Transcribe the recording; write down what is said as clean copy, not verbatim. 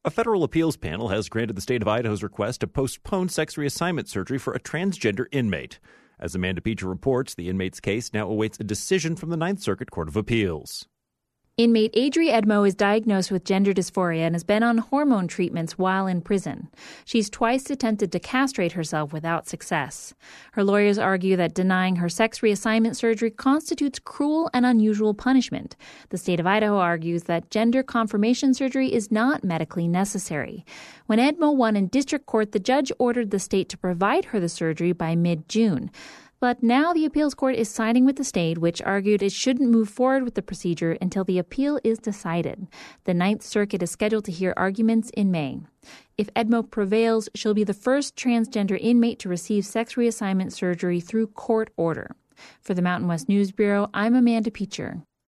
A federal appeals panel has granted the state of Idaho's request to postpone sex reassignment surgery for a transgender inmate. As Amanda Peacher reports, the inmate's case now awaits a decision from the Ninth Circuit Court of Appeals. Inmate Adri Edmo is diagnosed with gender dysphoria and has been on hormone treatments while in prison. She's twice attempted to castrate herself without success. Her lawyers argue that denying her sex reassignment surgery constitutes cruel and unusual punishment. The state of Idaho argues that gender confirmation surgery is not medically necessary. When Edmo won in district court, the judge ordered the state to provide her the surgery by mid-June. But now the appeals court is siding with the state, which argued it shouldn't move forward with the procedure until the appeal is decided. The Ninth Circuit is scheduled to hear arguments in May. If Edmo prevails, she'll be the first transgender inmate to receive sex reassignment surgery through court order. For the Mountain West News Bureau, I'm Amanda Peacher.